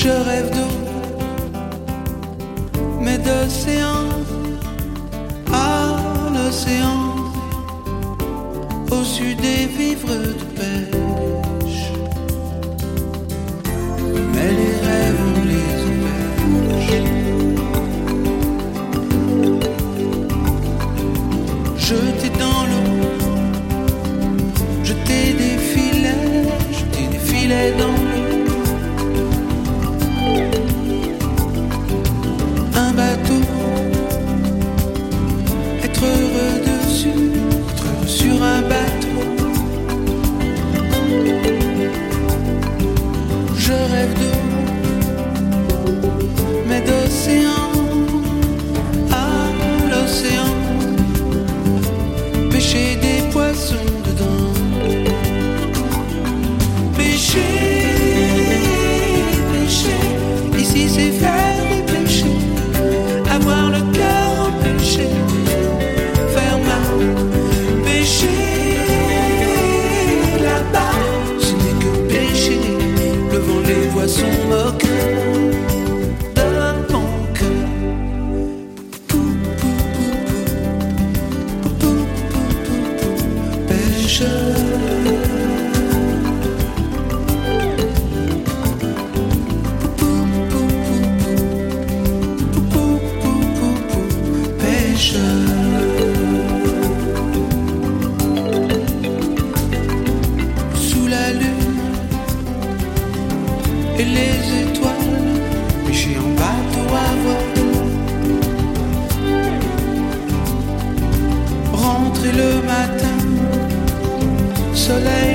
Je rêve d'eau, mais d'océan à l'océan, au sud des vivres de pêche. Mais les rêves on les empêche. Jeter dans l'eau, jeter des filets dans l'eau. Un bateau, être heureux dessus, être heureux sur un bateau. Je rêve d'eau, mais d'océan à l'océan, pêcher des poissons dedans. Pêcher, pêcher, ici c'est faire du pêcher. Avoir le cœur empêché, faire mal, pêcher là-bas, ce n'est que pêcher, le vent, les poissons moqueurs de mon cœur. Pêcheur. Sous la lune et les étoiles, pêcher en bateau à voile. Rentrer le matin, soleil